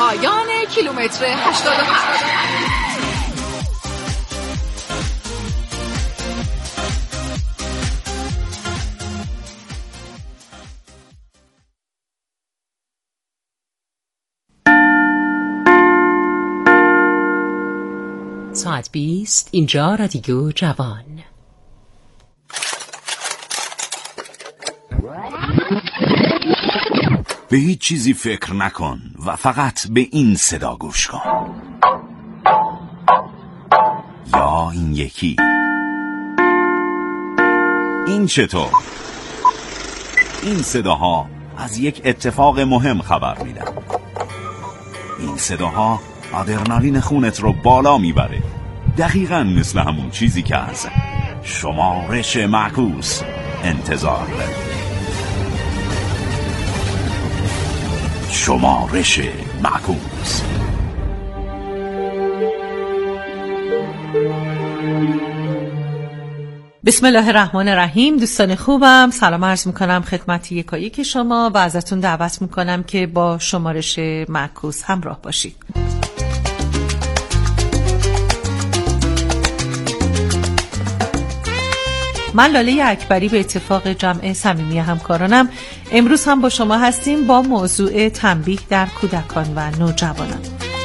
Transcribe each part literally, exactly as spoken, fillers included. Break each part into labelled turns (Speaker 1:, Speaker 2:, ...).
Speaker 1: پایان کیلومتر هشتاد و هفت.
Speaker 2: ساعت بیست، اینجا رادیو جوان.
Speaker 3: به هیچ چیزی فکر نکن و فقط به این صدا گوش کن. یا این یکی. این چطور؟ این صداها از یک اتفاق مهم خبر میدن. این صداها آدرنالین خونت رو بالا میبره، دقیقاً مثل همون چیزی که از شمارش معکوس انتظار داری. شمارش معکوس.
Speaker 4: بسم الله الرحمن الرحیم. دوستان خوبم، سلام عرض میکنم خدمت یکایک شما و ازتون دعوت میکنم که با شمارش معکوس همراه باشید. من لاله اکبری به اتفاق جمع صمیمی همکارانم امروز هم با شما هستیم با موضوع تنبیه در کودکان و نوجوانان.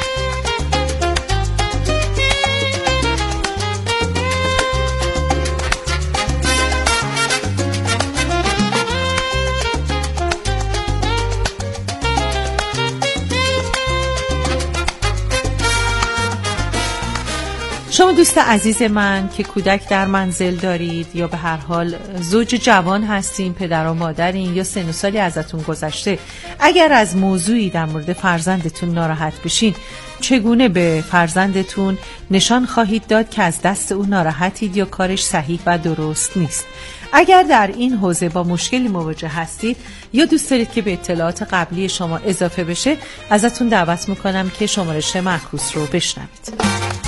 Speaker 4: شما دوست عزیز من که کودک در منزل دارید یا به هر حال زوج جوان هستین، پدر و مادرین یا سن و سالی ازتون گذشته، اگر از موضوعی در مورد فرزندتون ناراحت بشین، چگونه به فرزندتون نشان خواهید داد که از دست او ناراحتید یا کارش صحیح و درست نیست؟ اگر در این حوزه با مشکلی مواجه هستید یا دوست دارید که به اطلاعات قبلی شما اضافه بشه، ازتون دعوت میکنم که شمارش معکوس رو بشنوید.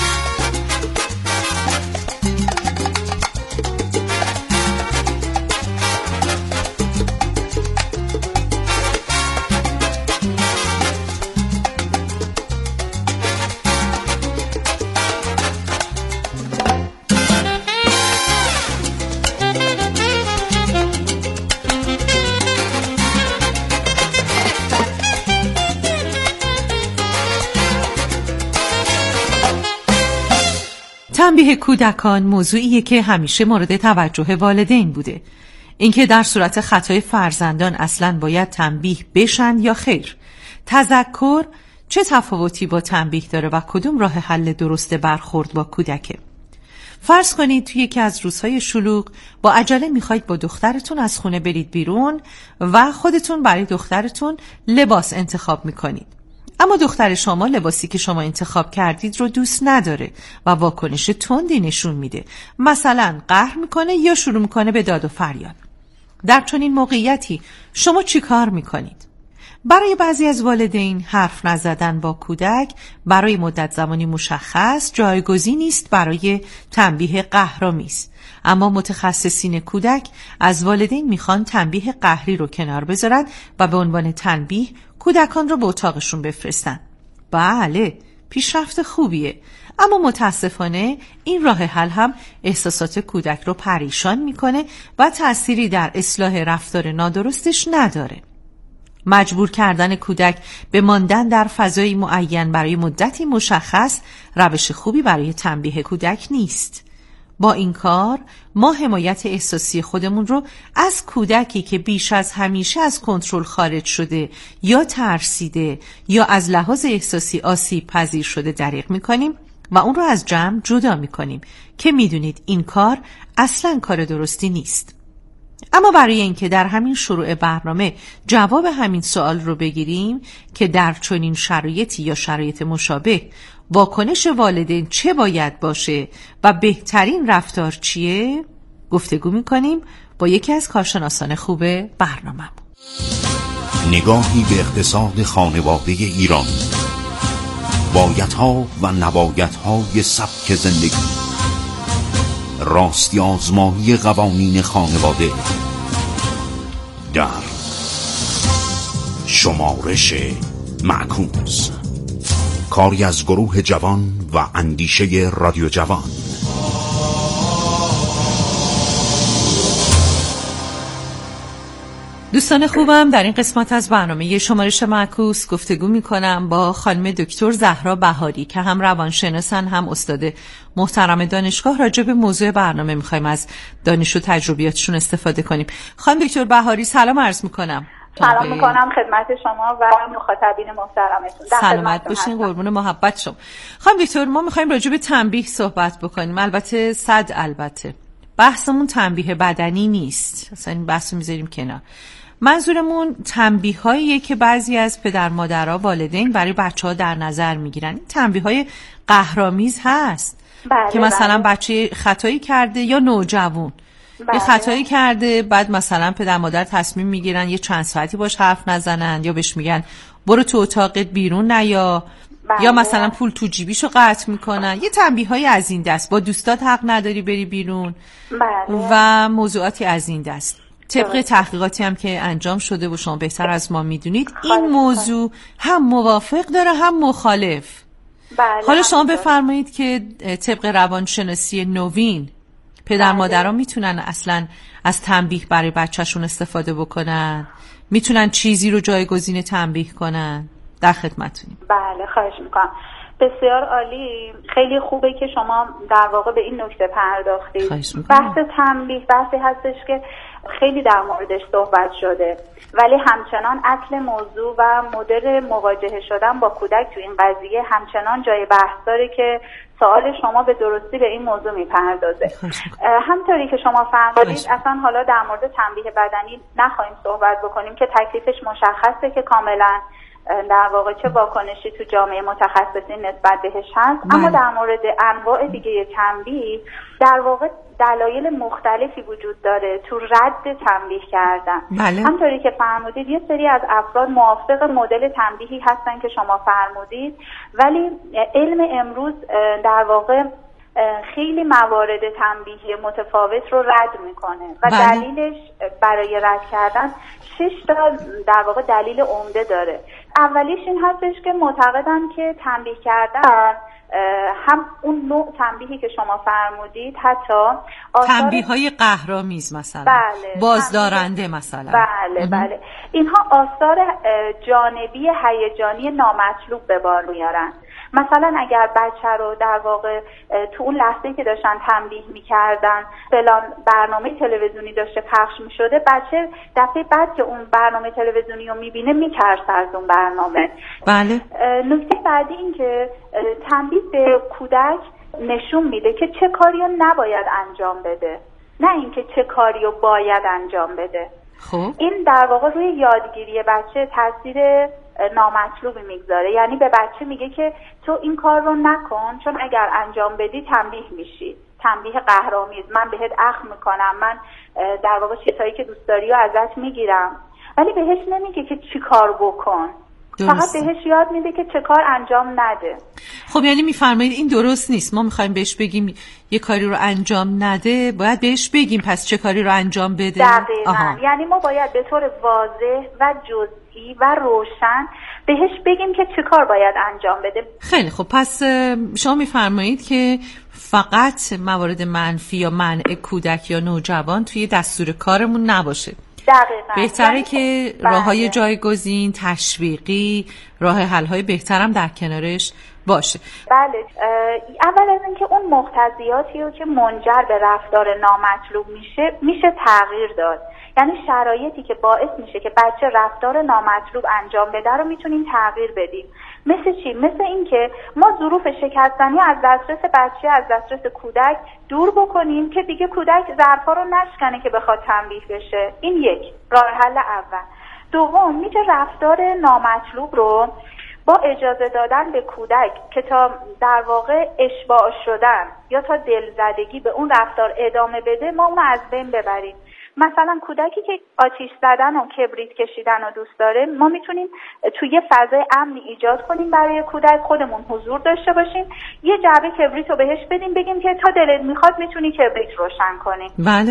Speaker 4: تنبیه کودکان موضوعیه که همیشه مورد توجه والدین بوده. اینکه در صورت خطای فرزندان اصلاً باید تنبیه بشن یا خیر. تذکر چه تفاوتی با تنبیه داره و کدوم راه حل درست برخورد با کودکه؟ فرض کنید توی یکی از روزهای شلوغ با عجله میخواید با دخترتون از خونه برید بیرون و خودتون برای دخترتون لباس انتخاب میکنید. اما دختر شما لباسی که شما انتخاب کردید رو دوست نداره و واکنش تندی نشون میده. مثلا قهر میکنه یا شروع میکنه به داد و فریاد. در چنین موقعیتی شما چی کار میکنید؟ برای بعضی از والدین حرف نزدن با کودک برای مدت زمانی مشخص جایگزینی است برای تنبیه قهرآمیز. اما متخصصین کودک از والدین میخوان تنبیه قهری رو کنار بذارن و به عنوان تنبیه کودکان رو به اتاقشون بفرستن. بله، پیشرفت خوبیه، اما متاسفانه این راه حل هم احساسات کودک رو پریشان میکنه و تأثیری در اصلاح رفتار نادرستش نداره. مجبور کردن کودک به ماندن در فضای معین برای مدتی مشخص روش خوبی برای تنبیه کودک نیست. با این کار ما حمایت احساسی خودمون رو از کودکی که بیش از همیشه از کنترل خارج شده یا ترسیده یا از لحاظ احساسی آسیب پذیر شده دریغ میکنیم و اون رو از جمع جدا میکنیم که میدونید این کار اصلاً کار درستی نیست. اما برای اینکه در همین شروع برنامه جواب همین سوال رو بگیریم که در چنین شرایطی یا شرایط مشابه واکنش والدین چه باید باشه و بهترین رفتار چیه، گفتگو میکنیم با یکی از کارشناسان خوب برنامه.
Speaker 3: نگاهی به اقتصاد خانواده ایران، بایدها و نبایدهای سبک زندگی، راستی آزمایی قوانین خانواده در شمارش معکوس. کاری از گروه جوان و اندیشه رادیو جوان.
Speaker 4: دوستان خوبم، در این قسمت از برنامه شمارش معکوس گفتگو میکنم با خانم دکتر زهرا بهاری که هم روانشناسن هم استاد محترم دانشگاه. راجع به موضوع برنامه میخوایم از دانش و تجربیاتشون استفاده کنیم. خانم دکتر بهاری سلام عرض میکنم.
Speaker 5: سلام میکنم خدمت شما و مخاطبین محترمتون.
Speaker 4: سلامت باشین، قربون محبت شما. خانم دکتر، ما میخوایم راجع به تنبیه صحبت بکنیم. البته صد البته بحثمون تنبیه بدنی نیست، اصلا این بحثو میذاریم کنار. منظورمون تنبیه هاییه که بعضی از پدر مادرها والدین برای بچه ها در نظر میگیرن. این تنبیه های قهرآمیز هست.
Speaker 5: بله
Speaker 4: که مثلا
Speaker 5: بله.
Speaker 4: بچه خطایی کرده یا نوجوان
Speaker 5: بله.
Speaker 4: یه خطایی کرده، بعد مثلا پدر مادر تصمیم میگیرن یه چند ساعتی باش حرف نزنن یا بهش میگن برو تو اتاقت بیرون نیا.
Speaker 5: بله.
Speaker 4: یا مثلا پول تو جیبیشو قطع میکنن. یه تنبیه های از این دست، با دوستات حق نداری بری بیرون.
Speaker 5: بله.
Speaker 4: و موضوعاتی از این دست. طبق تحقیقاتی هم که انجام شده و شما بهتر از ما میدونید این موضوع هم موافق داره هم مخالف.
Speaker 5: بله.
Speaker 4: حالا شما بفرمایید که طبق روانشناسی نوین پدر
Speaker 5: بله.
Speaker 4: مادرها میتونن اصلا از تنبیه برای بچهشون استفاده بکنن؟ میتونن چیزی رو جایگزین تنبیه کنن؟ در خدمتتونیم.
Speaker 5: بله خواهش میکنم. بسیار عالی، خیلی خوبه که شما در واقع به این نکته پرداختید. بحث تنبیه بحثی هستش که خیلی در موردش صحبت شده، ولی همچنان اصل موضوع و مدل مواجهه شدن با کودک تو این قضیه همچنان جای بحث داره که سوال شما به درستی به این موضوع میپردازه. همطوری که شما فرمودید اصلا حالا در مورد تنبیه بدنی نخواهیم صحبت بکنیم که تکلیفش مشخصه که کاملا در واقع چه واکنشی تو جامعه متخصصین نسبت بهش هست.
Speaker 4: بله.
Speaker 5: اما در مورد انواع دیگه تنبیه در واقع دلایل مختلفی وجود داره تو رد تنبیه کردن.
Speaker 4: بله.
Speaker 5: همطوری که فرمودید یه سری از افراد موافق مدل تنبیهی هستن که شما فرمودید، ولی علم امروز در واقع خیلی موارد تنبیهی متفاوت رو رد میکنه و
Speaker 4: بله.
Speaker 5: دلیلش برای رد کردن شش تا در واقع دلیل عمده داره. اولیش این هستش که معتقدن که تنبیه کردن هم اون نوع تنبیهی که شما فرمودید حتی
Speaker 4: تنبیه های قهرآمیز مثلا
Speaker 5: بله.
Speaker 4: بازدارنده
Speaker 5: تنبیه...
Speaker 4: مثلا
Speaker 5: بله بله اینها آثار جانبی هیجانی نامطلوب به بار میارن. مثلا اگر بچه رو در واقع تو اون لحظه‌ای که داشتن تنبیه میکردن فلان برنامه تلویزیونی داشته پخش میشده، بچه دفعه بعد که اون برنامه تلویزیونی رو میبینه میترسه از اون برنامه.
Speaker 4: بله.
Speaker 5: نکته بعدی این که تنبیه به کودک نشون میده که چه کاری رو نباید انجام بده، نه اینکه چه کاری رو باید انجام بده.
Speaker 4: خب
Speaker 5: این در واقع روی یادگیری بچه تاثیر نامطلوبی میگذاره. یعنی به بچه میگه که تو این کار رو نکن چون اگر انجام بدی تنبیه میشی، تنبیه قهرآمیز، من بهت اخم میکنم، من در واقع چیزهایی که دوست داری رو ازت میگیرم، ولی بهش نمیگه که چی کار بکن. درست. فقط بهش یاد میده که چه کار انجام نده.
Speaker 4: خب یعنی میفرمایید این درست نیست. ما میخوایم بهش بگیم یه کاری رو انجام نده، باید بهش بگیم پس چه کاری رو انجام بده.
Speaker 5: دقیقاً. آها. یعنی ما باید به طور واضح و جزئی و روشن بهش بگیم که چه کار باید انجام بده.
Speaker 4: خیلی خب، پس شما میفرمایید که فقط موارد منفی یا منع کودک یا نوجوان توی دستور کارمون نباشه.
Speaker 5: دقیقاً.
Speaker 4: بهتره
Speaker 5: یعنی
Speaker 4: که
Speaker 5: بله.
Speaker 4: راههای جایگزین، تشویقی، راه حل‌های بهترم در کنارش باشه.
Speaker 5: بله. اول از اینکه اون مقتضیاتی رو که منجر به رفتار نامطلوب میشه میشه تغییر داد. یعنی شرایطی که باعث میشه که بچه رفتار نامطلوب انجام بده رو میتونیم تغییر بدیم. مثل چی؟ مثل اینکه ما ظروف شکستنی از دسترس بچه، از دسترس کودک دور بکنیم که دیگه کودک ظرفا رو نشکنه که بخواد تنبیه بشه. این یک راه حل اول. دوم، میشه رفتار نامطلوب رو با اجازه دادن به کودک که تا در واقع اشباع شدن یا تا دلزدگی به اون رفتار ادامه بده ما اون از بین ببریم. مثلا کودکی که آتیش زدن و کبریت کشیدن رو دوست داره، ما میتونیم توی یه فضای امنی ایجاد کنیم برای کودک، خودمون حضور داشته باشیم، یه جعبه کبریت رو بهش بدیم، بگیم که تا دلت میخواد میتونی کبریت روشن کنی.
Speaker 4: بله.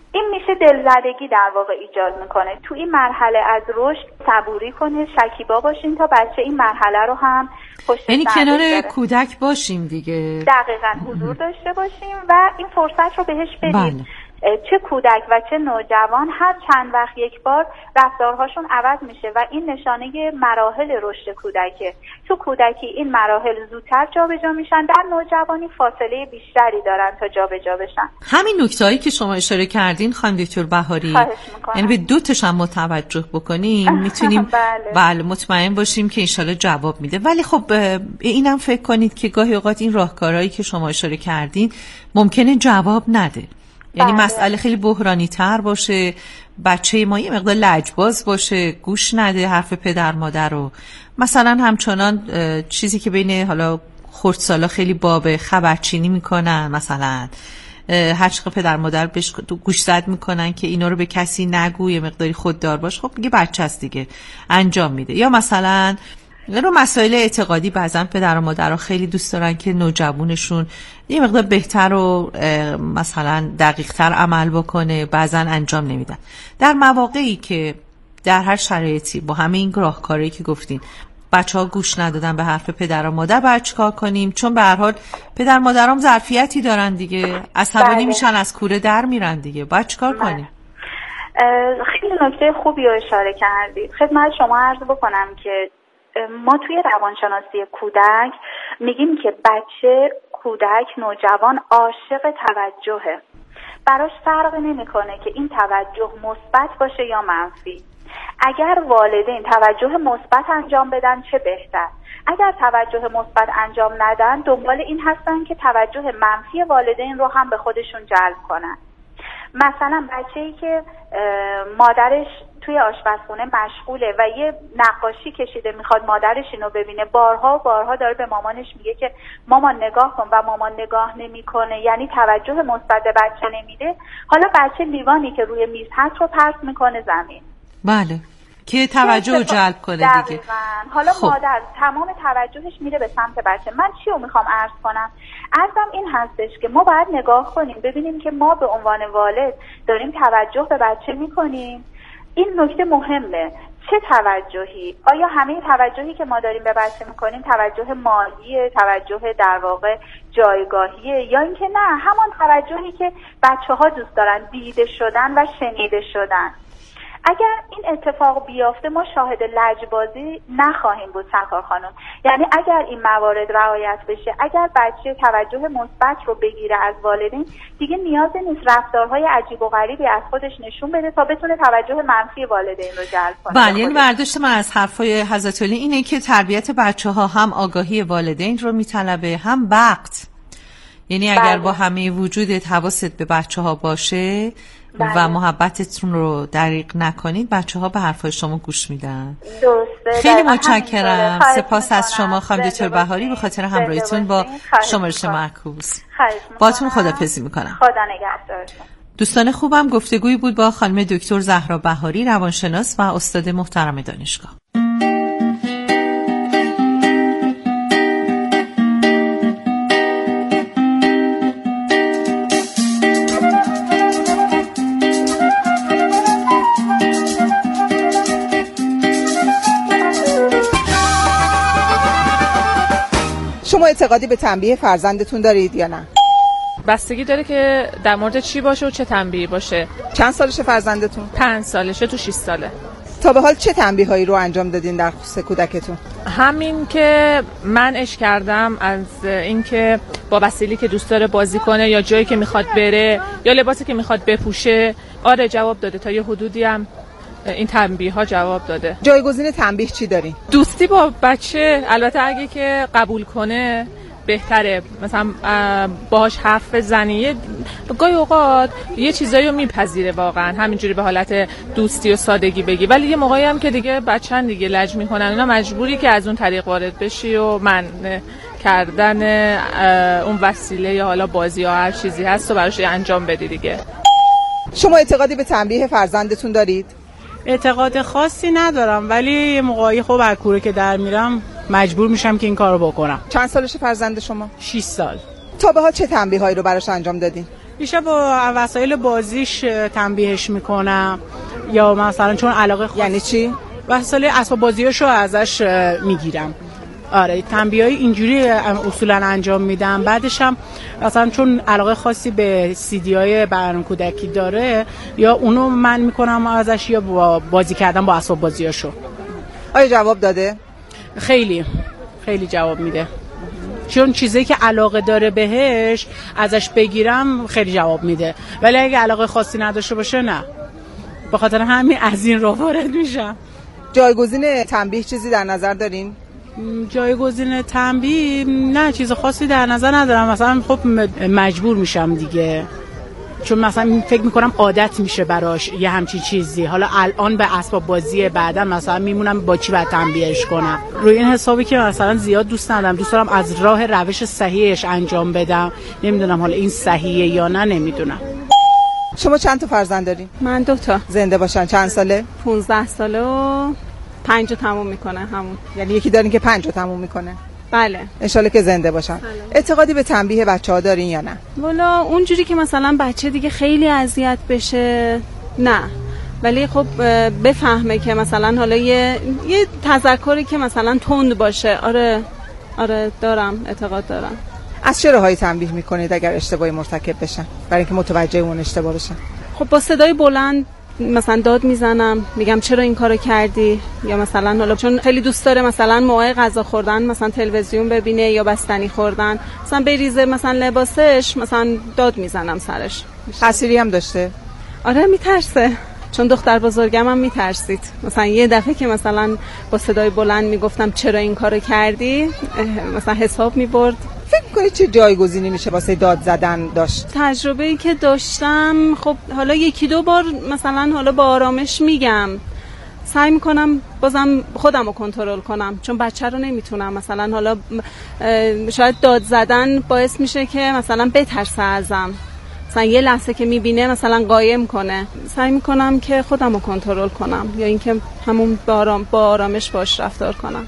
Speaker 5: این میشه دلزدگی در واقع ایجاد میکنه. تو این مرحله از رشد صبوری کنه، شکیبا باشین تا بچه این مرحله رو هم پشت
Speaker 4: یعنی کنار
Speaker 5: بره.
Speaker 4: کودک باشیم دیگه،
Speaker 5: دقیقاً حضور داشته باشیم و این فرصت رو بهش بدیم.
Speaker 4: بله.
Speaker 5: چه کودک و چه نوجوان هر چند وقت یک بار رفتارهاشون عوض میشه و این نشانه مراحل رشد کودکه. تو کودکی این مراحل زودتر جابجا میشن، در نوجوانی فاصله بیشتری دارن تا جابجا بشن.
Speaker 4: همین نکتهایی که شما اشاره کردین خانم دکتر بهاری، یعنی به دو تاش هم متوجه بکنیم میتونیم
Speaker 5: بله.
Speaker 4: بله مطمئن باشیم که انشالله جواب میده. ولی خب اینم فکر کنید که گاهی اوقات این راهکارهایی که شما اشاره کردین ممکنه جواب نده. یعنی بله. مسئله خیلی بحرانی تر باشه، بچه ما یه مقدار لجباز باشه، گوش نده حرف پدر مادر رو، مثلا همچنان چیزی که بین حالا خردسالا خیلی باب خبرچینی میکنن، مثلا هر چقدر پدر مادر بهش گوشزد میکنن که اینا رو به کسی نگو، یه مقداری خوددار باش، خب دیگه بچه است دیگه انجام میده. یا مثلا رو مسائل اعتقادی بعضا پدر و مادرها خیلی دوست دارن که نوجوانشون یه مقدار بهتر و مثلا دقیق‌تر عمل بکنه، بعضا انجام نمیدن. در مواقعی که در هر شرایطی با همه این راهکارهایی که گفتین بچه‌ها گوش ندادن به حرف پدر و مادر، باید چیکار کنیم؟ چون به هر حال پدر مادرام ظرفیتی دارن دیگه، عصبانی میشن، از کوره در میرن دیگه، باید چیکار کنیم؟
Speaker 5: خیلی نکته خوبی رو اشاره کردید. خدمت شما عرض بکنم که ما توی روانشناسی کودک میگیم که بچه، کودک، نوجوان عاشق توجهه. براش فرق نمیکنه که این توجه مثبت باشه یا منفی. اگر والدین توجه مثبت انجام بدن چه بهتر. اگر توجه مثبت انجام ندن دنبال این هستن که توجه منفی والدین رو هم به خودشون جلب کنن. مثلا بچه‌ای که مادرش توی آشپزخونه مشغوله و یه نقاشی کشیده میخواد مادرش اینو ببینه، بارها و بارها داره به مامانش میگه که مامان نگاه کن و مامان نگاه نمیکنه، یعنی توجه مثبت به بچه نمیده. حالا بچه لیوانی که روی میز هست رو پرت میکنه زمین.
Speaker 4: بله، که توجه رو جلب کنه دیگه.
Speaker 5: حالا خب. مادر تمام توجهش میره به سمت بچه. من چی رو میخوام عرض کنم؟ عرضم این هستش که ما باید نگاه کنیم ببینیم که ما به عنوان والد داریم توجه به بچه میکنیم. این نکته مهمه. چه توجهی؟ آیا همه توجهی که ما داریم به بچه میکنیم توجه مالیه، توجه در واقع جایگاهیه، یا اینکه نه همان توجهی که بچه ها دوست دارن، دیده شدن و شنیده شدن؟ اگر این اتفاق بیافته ما شاهد لجبازی نخواهیم بود سرکار خانم. یعنی اگر این موارد رعایت بشه، اگر بچه توجه مثبت رو بگیره از والدین، دیگه نیازی نیست رفتارهای عجیب و غریبی از خودش نشون بده تا بتونه توجه منفی والدین رو جلب کنه.
Speaker 4: بله، این برداشت من از حرفای حضرت علی اینه که تربیت بچه ها هم آگاهی والدین رو میطلبه، هم وقت. یعنی اگر بله. با همه وجودت حواست به بچه ها باشه بله. و محبتتون رو دریغ نکنید، بچه ها به حرفای شما گوش میدن.
Speaker 5: درسته.
Speaker 4: خیلی متشکرم. سپاس از شما خانم دکتر بهاری به خاطر همراهیتون با شمارش معکوس. باتون خداحافظی میکنم.
Speaker 5: خدا نگهدارتون.
Speaker 4: دوستان خوبم، گفتگویی بود با خانم دکتر زهرا بهاری، روانشناس و استاد محترم دانشگاه.
Speaker 6: شما اعتقادی به تنبیه فرزندتون دارید یا نه؟
Speaker 7: بستگی داره که در مورد چی باشه و چه تنبیهی باشه.
Speaker 6: چند سالشه فرزندتون؟
Speaker 7: پنج سالشه، تو شش ساله.
Speaker 6: تا به حال چه تنبیه‌هایی رو انجام دادین در خصوص کودکتون؟
Speaker 7: همین که منعش کردم از اینکه با وسیلی که دوست داره بازی کنه یا جایی که میخواد بره یا لباسی که میخواد بپوشه. آره جواب داده، تا یه حدودی هم این تنبیه ها جواب داده.
Speaker 6: جایگزین تنبیه چی داری؟
Speaker 7: دوستی با بچه، البته اگه که قبول کنه بهتره، مثلا باهاش حرف بزنی. گاهی اوقات یه چیزایی رو میپذیره واقعا، همینجوری به حالت دوستی و سادگی بگی، ولی یه موقعی هم که دیگه بچه‌ن دیگه لج میکنن، اینا مجبوری که از اون طریق وارد بشی و من کردن اون وسیله یا حالا بازی یا هر چیزی هست و براش انجام بدی دیگه.
Speaker 6: شما اعتقادی به تنبیه فرزندتون دارید؟
Speaker 8: اعتقاد خاصی ندارم، ولی یه موقعی خب از کوره که در میرم مجبور میشم که این کارو بکنم.
Speaker 6: چند سالشه فرزند شما؟
Speaker 8: شش سال.
Speaker 6: تا به حال چه تنبیه‌هایی رو براش انجام دادین؟
Speaker 8: بیشتر با وسایل بازیش تنبیهش میکنم، یا مثلا چون علاقه خاص...
Speaker 6: یعنی چی؟
Speaker 8: وسایل اسباب بازیاشو ازش میگیرم. آره تنبیه‌های اینجوری اصولا انجام میدم. بعدش هم مثلا چون علاقه خاصی به سیدی‌های برنامه کودکی داره، یا اونو من میکنم ازش، یا با بازی کردن با اسباب بازیاشو.
Speaker 6: آیا جواب داده؟
Speaker 8: خیلی خیلی جواب میده، چون چیزی که علاقه داره بهش ازش بگیرم خیلی جواب میده، ولی اگه علاقه خاصی نداشته باشه نه. به خاطر همین از این راه وارد میشم.
Speaker 6: جایگزین تنبیه چیزی در نظر دارین؟
Speaker 8: جایگزین تنبیه نه، چیز خاصی در نظر ندارم. مثلا خب مجبور میشم دیگه، چون مثلا فکر میکنم عادت میشه براش یه همچین چیزی. حالا الان به اسباب بازی، بعدا مثلا میمونم با چی باید تنبیهش کنم. روی این حسابی که مثلا زیاد دوست ندارم، دوست دارم از راه روش صحیحش انجام بدم. نمیدونم حالا این صحیحه یا نه، نمیدونم.
Speaker 6: شما چند تا فرزند دارین؟
Speaker 9: من دو تا.
Speaker 6: زنده باشن. چند ساله؟
Speaker 9: پونزده ساله و پنج رو تموم میکنه همون.
Speaker 6: یعنی یکی دارین که پنج رو تموم میکنه؟
Speaker 9: بله.
Speaker 6: انشالله که زنده باشن. بله. اعتقادی به تنبیه بچه‌ها دارین یا نه؟
Speaker 9: والا اونجوری که مثلا بچه دیگه خیلی اذیت بشه نه، ولی خب بفهمه که مثلا حالا یه یه تذکری که مثلا تند باشه. آره آره دارم، اعتقاد دارم.
Speaker 6: از چه راهی تنبیه میکنید اگر اشتباهی مرتکب بشن، برای اینکه متوجه اون اشتباه بشن؟
Speaker 9: خب با صدای بلند مثلا داد میزنم، میگم چرا این کارو کردی، یا مثلا حالا چون خیلی دوست داره مثلا موقع غذا خوردن مثلا تلویزیون ببینه یا بستنی خوردن مثلا بریزه مثلا لباسش، مثلا داد میزنم سرش.
Speaker 6: تأثیری هم داشته؟
Speaker 9: آره میترسه، چون دختر بزرگم هم میترسید. مثلا یه دفعه که مثلا با صدای بلند میگفتم چرا این کارو کردی، مثلا حساب میبرد.
Speaker 6: فکر می‌کنی چه جایگزینی میشه واسه داد زدن داشت؟
Speaker 9: تجربه‌ای که داشتم خب حالا یکی دو بار مثلا حالا با آرامش میگم، سعی میکنم بازم خودم رو کنترل کنم، چون بچه رو نمیتونم مثلا حالا شاید داد زدن باعث میشه که مثلا بترسه ازم، مثلا یه لحظه که میبینه مثلا قایم کنه. سعی میکنم که خودم رو کنترل کنم، یا اینکه همون با, آرام با آرامش باش رفتار کنم.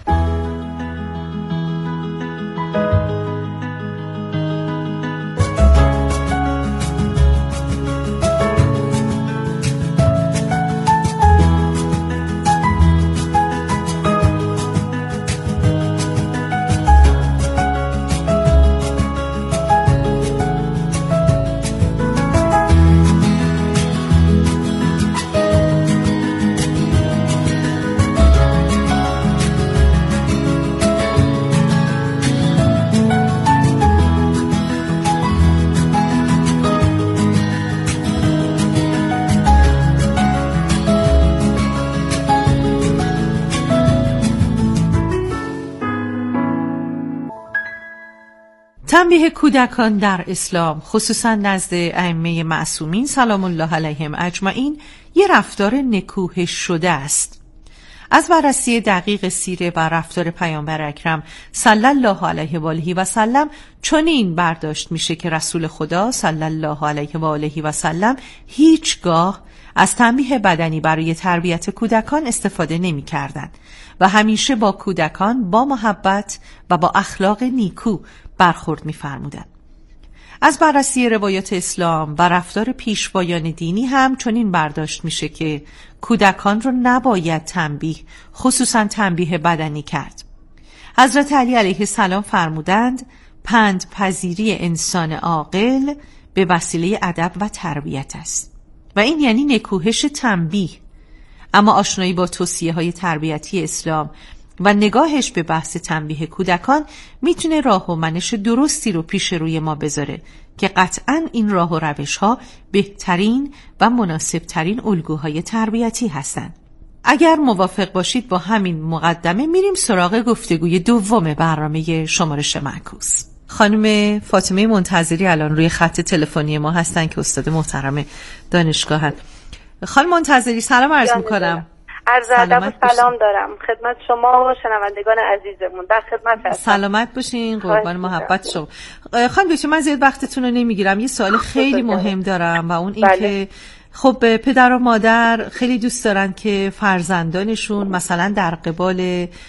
Speaker 4: تنبیه کودکان در اسلام، خصوصا نزد ائمه معصومین سلام الله علیهم اجمعین، یه رفتار نکوهش شده است. از بررسی دقیق سیره و رفتار پیامبر اکرم صلی الله علیه و آله و سلم چنین برداشت میشه که رسول خدا صلی الله علیه و آله و سلم هیچگاه از تنبیه بدنی برای تربیت کودکان استفاده نمی کردن و همیشه با کودکان با محبت و با اخلاق نیکو برخورد می فرمودن. از بررسی روایات اسلام و رفتار پیشوایان دینی هم چنین برداشت میشه که کودکان رو نباید تنبیه، خصوصا تنبیه بدنی کرد. حضرت علی علیه السلام فرمودند پند پذیری انسان عاقل به وسیله ادب و تربیت است و این یعنی نکوهش تنبیه. اما آشنایی با توصیه های تربیتی اسلام و نگاهش به بحث تنبیه کودکان میتونه راه و منش درستی رو پیش روی ما بذاره که قطعاً این راه و روش ها بهترین و مناسب ترین الگوهای تربیتی هستند. اگر موافق باشید با همین مقدمه میریم سراغ گفتگوی دوم برنامه شمارش معکوس. خانم فاطمه منتظری الان روی خط تلفنی ما هستن که استاد محترم دانشگاهن. خانم منتظری سلام عرض میکنم.
Speaker 10: عرض ادب و سلام دارم خدمت شما و شنوندگان عزیزمون. در خدمت هستم.
Speaker 4: سلامت باشین، قربان محبت شما. خانم دکتر من زیاد وقتتون رو نمیگیرم، یه سوال خیلی مهم دارم و اون این بله. که خب پدر و مادر خیلی دوست دارن که فرزندانشون مثلا در قبال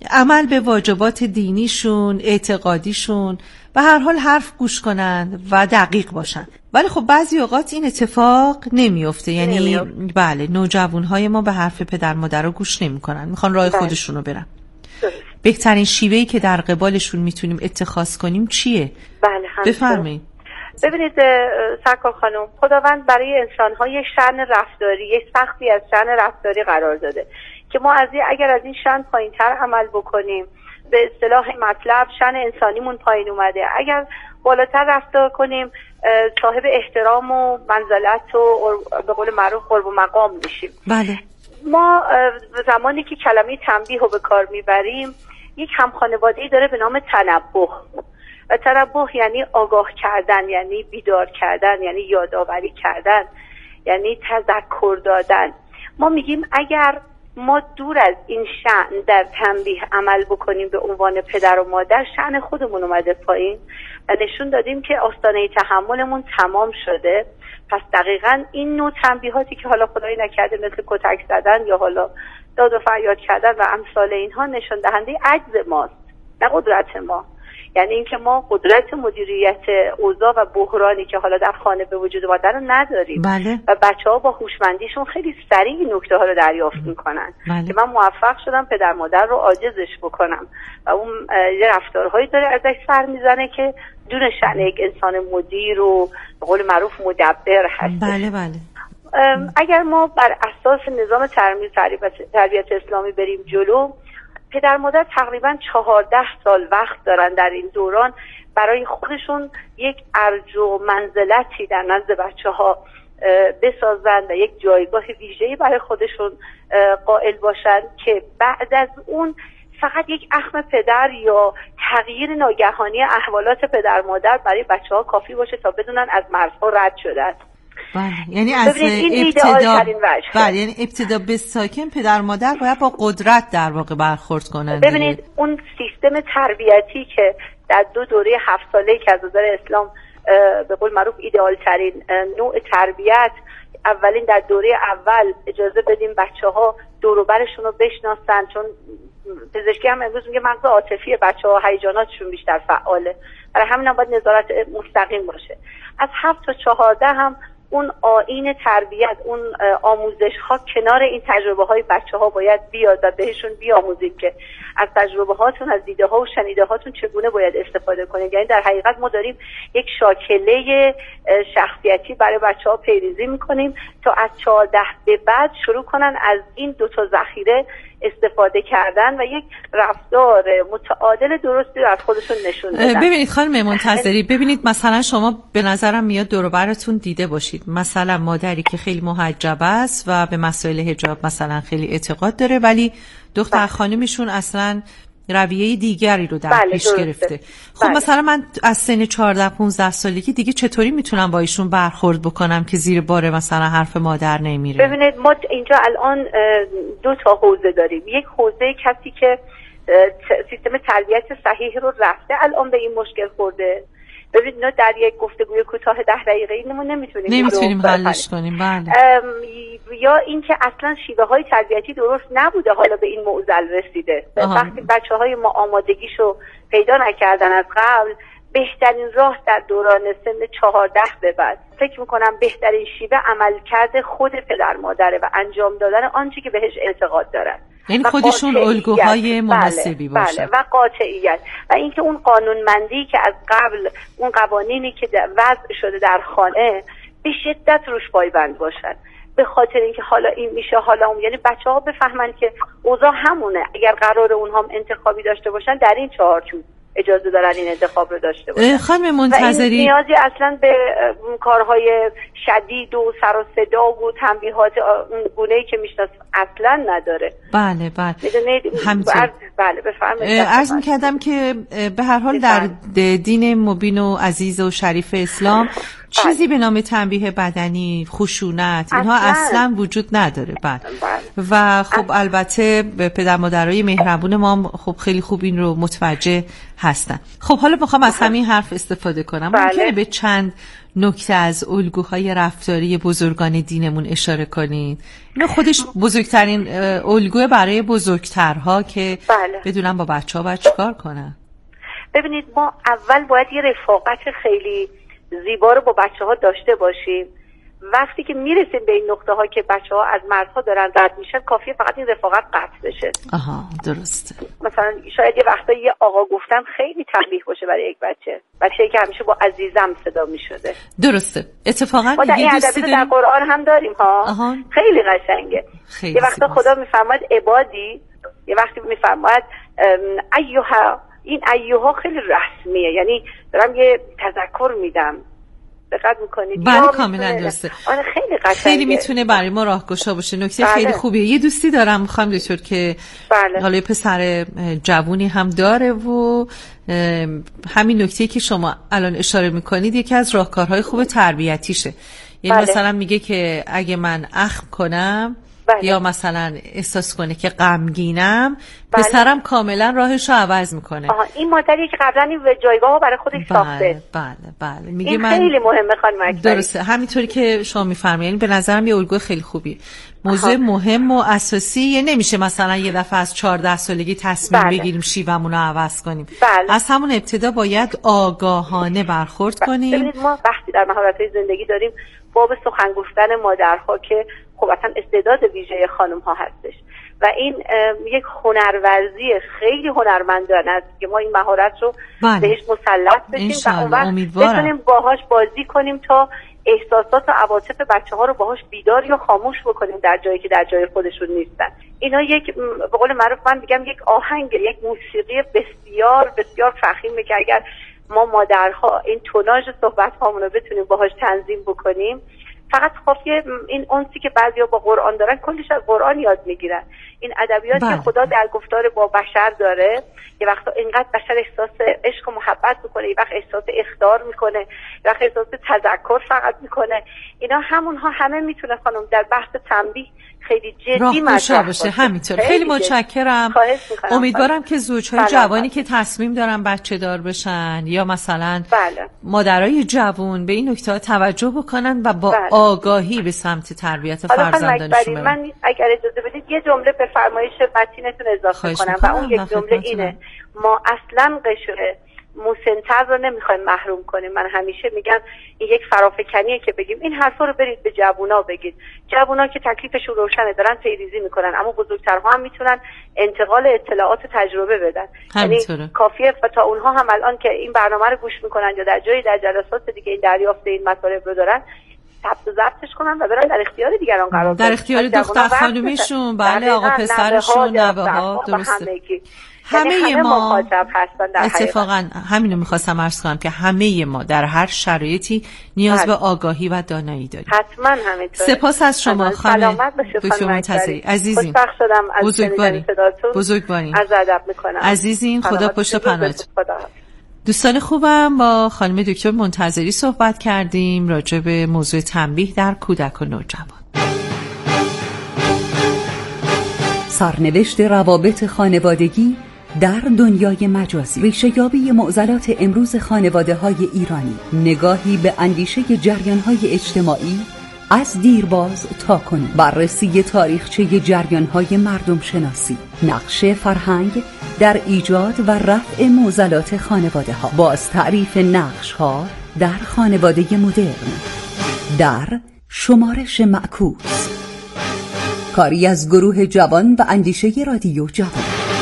Speaker 4: عمل به واجبات دینیشون، اعتقادیشون، به هر حال حرف گوش کنند و دقیق باشن. ولی خب بعضی اوقات این اتفاق نمیفته، یعنی نمیافت. بله نوجوانهای ما به حرف پدر مادر رو گوش نمیکنن، میخوان راه خودشون رو برن. بهترین شیوهی که در قبالشون میتونیم اتخاذ کنیم چیه؟
Speaker 10: بله
Speaker 4: بفرمایید.
Speaker 10: ببینید سرکار خانم، خداوند برای انسان‌های شأن رفتاری یک سختی از شأن رفتاری قرار داده که ما از اگر از این شأن پایین‌تر عمل بکنیم، به اصطلاح مطلب شأن انسانیمون پایین اومده، اگر بالاتر رفتار کنیم صاحب احترام و منزلت و به قول معروف قرب و مقام میشیم.
Speaker 4: بله.
Speaker 10: ما زمانی که کلمه تنبیه رو به کار میبریم، یک همخانواده‌ای داره به نام تنبه. و تنبه یعنی آگاه کردن، یعنی بیدار کردن، یعنی یادآوری کردن، یعنی تذکر دادن. ما میگیم اگر ما دور از این شأن در تنبیه عمل بکنیم به عنوان پدر و مادر، شأن خودمون اومده پایین و نشون دادیم که آستانه تحملمون تمام شده. پس دقیقاً این نوع تنبیهاتی که حالا خدایی نکرده مثل کتک زدن یا حالا داد و فریاد کردن و امثال اینها نشون دهنده عجز ماست، نه قدرت ما. یعنی اینکه ما قدرت مدیریت اوضاع و بحرانی که حالا در خانه به وجود اومده رو نداریم.
Speaker 4: بله.
Speaker 10: و بچه‌ها با هوشمندیشون خیلی سریع این نکته ها رو دریافت میکنن.
Speaker 4: بله.
Speaker 10: که من موفق شدم پدر مادر رو عاجزش بکنم و اون یه رفتارهایی داره ازش سر میزنه که دون شأن یک انسان مدیر و به قول معروف مدبر هست.
Speaker 4: بله بله.
Speaker 10: اگر ما بر اساس نظام تربیت تربیت اسلامی بریم جلو، پدر مادر تقریبا چهارده سال وقت دارن در این دوران برای خودشون یک ارج و منزلتی در نزد بچه ها بسازن و یک جایگاه ویژه‌ای برای خودشون قائل باشن که بعد از اون فقط یک اخم پدر یا تغییر ناگهانی احوالات پدر مادر برای بچه ها کافی باشه تا بدونن از مرزها رد شدن.
Speaker 4: بله، یعنی از ابتدا بله یعنی ابتدا به ساکن پدر مادر باید با قدرت در واقع برخورد کنن.
Speaker 10: ببینید اون سیستم تربیتی که در دو دوره هفت ساله‌ای که از نظر اسلام به قول معروف ایدئال ترین نوع تربیت، اولین در دوره اول اجازه بدیم بچه‌ها دور و برشون رو بشناسن، چون پزشکی هم امروز میگه مغز عاطفی بچه‌ها هیجاناتشون بیشتر فعاله، برای همین هم باید نظارت مستقیم باشه. از هفت تا چهارده هم اون آیین تربیت، اون آموزش ها کنار این تجربه های بچه ها باید بیاد و بهشون بیاموزیم که از تجربه هاتون، از دیده ها و شنیده هاتون چگونه باید استفاده کنیم. یعنی در حقیقت ما داریم یک شاکله شخصیتی برای بچه ها پیریزی میکنیم تا از چهارده به بعد شروع کنن از این دوتا ذخیره استفاده کردن و یک رفتار متعادل درستی رو از خودشون نشون بدن.
Speaker 4: ببینید خانم منتظری، ببینید مثلا شما به نظرم میاد دور و براتون دیده باشید مثلا مادری که خیلی محجب است و به مسائل حجاب مثلا خیلی اعتقاد داره، ولی دختر خانمشون اصلا رویه دیگری رو در
Speaker 10: بله
Speaker 4: پیش
Speaker 10: درسته.
Speaker 4: گرفته. خب
Speaker 10: بله.
Speaker 4: مثلا من از سن چهارده پانزده سالگی دیگه چطوری میتونم با ایشون برخورد بکنم که زیر بار مثلا حرف مادر نمیره؟
Speaker 10: ببینید ما اینجا الان دو تا حوزه داریم. یک حوزه کسی که سیستم تربیت صحیح رو رفته الان به این مشکل خورده. ببینید نه در یک گفتگوی کوتاه ده دقیقه اینمون نمیتونیم
Speaker 4: نمیتونیم حلش کنیم. بله.
Speaker 10: یا اینکه اصلا شیوه های تربیتی درست نبوده حالا به این معضل رسیده. آها. وقتی بچه های ما آمادگیشو پیدا نکردن از قبل، بهترین راه در دوران سن چهارده به بعد فکر میکنم بهترین شیوه عمل کرده خود پدر مادره و انجام دادن آنچه که بهش اعتقاد دارن.
Speaker 4: یعنی خودشون الگوهای مناسبی
Speaker 10: بله،
Speaker 4: باشن.
Speaker 10: بله و قاطعیت و اینکه اون قانونمندی که از قبل اون قوانینی که وضع شده در خانه به شدت روش پایبند باشن، به خاطر اینکه حالا این میشه حالا اون، یعنی بچه‌ها بفهمن که اوضاع همونه. اگر قرار اونها هم انتخابی داشته باشن در این چهارچوب اجازه دارن این انتخاب رو داشته باشن.
Speaker 4: خانم منتظری،
Speaker 10: و این نیازی اصلا به کارهای شدید و سر و صدا و تنبیهات اون گونه‌ای که میشناسیم اصلا نداره.
Speaker 4: بله بله
Speaker 10: همینطور. بله بفرمایید.
Speaker 4: عرض می‌کردم که به هر حال در دین مبین و عزیز و شریف اسلام چیزی به نام تنبیه بدنی، خشونت، اینها اصلا, اصلا وجود نداره. بعد و خب البته پدر مادرای مهربون ما خب خیلی خوب این رو متوجه هستن. خب حالا میخوام از همین حرف استفاده کنم.
Speaker 10: بله.
Speaker 4: ممکنه به چند نکته از الگوهای رفتاری بزرگان دینمون اشاره کنید؟ اینو خودش بزرگترین الگو برای بزرگترها که
Speaker 10: بله.
Speaker 4: بدونن با بچه ها باید چیکار کنن.
Speaker 10: ببینید ما اول باید یه رفاقت خیلی زیبا رو با بچه ها داشته باشیم. وقتی که میرسیم به این نقطه ها که بچه ها از مردها دارن رد میشن، کافیه فقط این رفاقت قطع بشه.
Speaker 4: آها درسته.
Speaker 10: مثلا شاید یه وقتا یه آقا گفتم خیلی تنبیه باشه برای یک بچه، بچه‌ای که همیشه با عزیزم صدا میشده.
Speaker 4: درسته. اتفاقا
Speaker 10: ما در این ادبیات در قرآن هم داریم ها.
Speaker 4: آها.
Speaker 10: خیلی قشنگه. خیلی یه وقتا خدا میفرماید عبادی، یه وقتی میفرماید ایها. این ایها خیلی رسمیه، یعنی دارم یه تذکر میدم، دقت میکنید؟
Speaker 4: بله کاملا درسته.
Speaker 10: آره خیلی قشنگه،
Speaker 4: خیلی میتونه برای ما راهگشا باشه. نکته
Speaker 10: بله.
Speaker 4: خیلی خوبیه. یه دوستی دارم میخوام دکتر که
Speaker 10: بله.
Speaker 4: حالا یه پسر جوونی هم داره و همین نکته‌ای که شما الان اشاره میکنید یکی از راهکارهای خوب تربیتیشه. یعنی بله. مثلا میگه که اگه من اخم کنم بله. یا مثلا احساس کنه که غمگینم، بله. پسرم کاملا راهش رو عوض میکنه.
Speaker 10: آها این مادری که قبلا این جایگاه برای خودش
Speaker 4: بله.
Speaker 10: ساخته.
Speaker 4: بله بله میگه
Speaker 10: این
Speaker 4: من
Speaker 10: خیلی مهمه خانم اکبری.
Speaker 4: درسته همینطوری که شما میفرمایید. یعنی به نظرم یه الگوی خیلی خوبیه. موضوع آها. مهم و اساسی نمیشه مثلا یه دفعه از چهارده سالگی تصمیم بله. بگیریم شیوهمون رو عوض کنیم.
Speaker 10: بله.
Speaker 4: از همون ابتدا باید آگاهانه برخورد
Speaker 10: بله.
Speaker 4: کنیم.
Speaker 10: ببینید ما وقتی در مهارت‌های زندگی داریم باب سخن گفتن مادرها که خب اصلا استعداد ویژه خانم ها هستش و این یک هنرورزی خیلی هنرمندانه است که ما این مهارت رو بله. بهش مسلط بشیم و اون وقت بتونیم باهاش بازی کنیم تا احساسات و عواطف بچه ها رو باهاش بیدار یا خاموش بکنیم در جایی که در جای خودشون نیستن. اینا یک به قول معروف من میگم یک آهنگ، یک موسیقی بسیار بسیار فخیمه که اگر ما مادرها این توناژ صحبت هامون رو بتونیم باهاش تنظیم بکنیم، فقط خافیه این اونسی که بعضیا با قرآن دارن کلش از قرآن یاد میگیرن. این ادبیات که خدا در گفتار با بشر داره، یه وقتا اینقدر بشر احساس عشق و محبت میکنه، یه وقت احساس اخطار میکنه، یه وقت احساس تذکر فقط میکنه. اینا همونها همه میتونه خانم در بحث تنبیه خیلی جدی مطرح باشه.
Speaker 4: همینطور. خیلی, خیلی متشکرم. امیدوارم که زوجهای جوانی که تصمیم دارن بچه دار بشن یا مثلا
Speaker 10: بله.
Speaker 4: مادرای جوان به این نکته توجه بکنن و با بله. آگاهی به سمت تربیت فرزندانشون برن.
Speaker 10: من اگر اجازه بدید یه جمله به فرمایش متینتون اضافه کنم و اون یک جمله اینه: ما اصلا قشر مسن‌تر رو نمیخوایم محروم کنیم. من همیشه میگم این یک فرافکنیه که بگیم این حرفا رو برید به جوونا بگید. جوونا که تکلیفشون روشنه دارن پیریزی میکنن، اما بزرگترها هم میتونن انتقال اطلاعات و تجربه بدن. یعنی کافیه و تا اونها هم الان که این برنامه رو گوش میکنن یا در جایی در جلسات دیگه این دریافت این مطالب رو دارن، ثبت و ضبطش کنن و برن در اختیار دیگران قرار بدن.
Speaker 4: در اختیار دختر خانومیشون، بله، آقا پسرشون، نوه‌ها، درسته. همه, همه ما اتفاقا همینو میخواستم عرض کنم که همه ما در هر شرایطی نیاز به آگاهی و دانایی داریم.
Speaker 10: حتما همینطوره.
Speaker 4: سپاس از شما خانم دکتر منتظری عزیزین.
Speaker 10: خوشبخت شدم از
Speaker 4: بزرگوارین بزرگوارین
Speaker 10: از ادب میکنم
Speaker 4: عزیزین. خدا پشت پناهتون. دوستان خوبم، با خانم دکتر منتظری صحبت کردیم راجع به موضوع تنبیه در کودک و نوجوان.
Speaker 2: سرنوشت روابط خانوادگی در دنیای مجازی، ریشه‌یابی معضلات امروز خانواده‌های ایرانی، نگاهی به اندیشه جریان‌های اجتماعی از دیرباز تا کنون، بررسی تاریخچه جریان‌های مردم شناسی، نقش فرهنگ در ایجاد و رفع معضلات خانواده‌ها، باز تعریف نقش‌ها در خانواده مدرن در شمارش معکوس، کاری از گروه جوان و اندیشه رادیو جوان.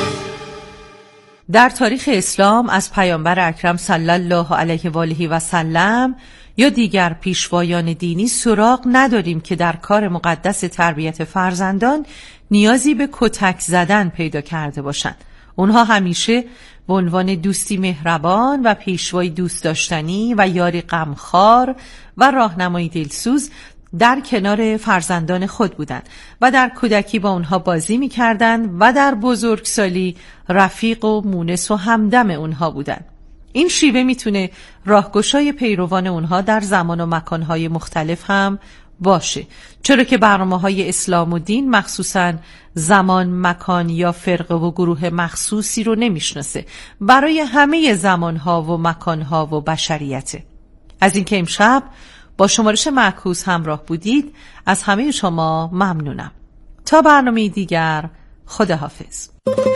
Speaker 4: در تاریخ اسلام از پیامبر اکرم صلی الله علیه و آله و سلم یا دیگر پیشوایان دینی سراغ نداریم که در کار مقدس تربیت فرزندان نیازی به کتک زدن پیدا کرده باشند. اونها همیشه به عنوان دوستی مهربان و پیشوای دوست داشتنی و یاری غمخوار و راهنمای دلسوز در کنار فرزندان خود بودند و در کودکی با اونها بازی می‌کردند و در بزرگسالی رفیق و مونس و همدم اونها بودند. این شیوه میتونه راهگشای پیروان اونها در زمان و مکانهای مختلف هم باشه، چرا که برنامه‌های اسلام و دین مخصوصاً زمان، مکان یا فرقه و گروه مخصوصی رو نمیشناسه، برای همه زمانها و مکانها و بشریته. از اینکه امشب با شمارش معکوس همراه بودید از همه شما ممنونم. تا برنامه دیگر، خداحافظ.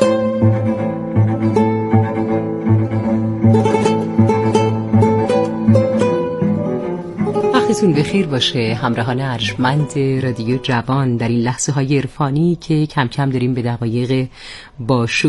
Speaker 11: وقتتون بخیر باشه همراهان ارجمند رادیو جوان در این لحظه های عرفانی که کم کم داریم به دقایق با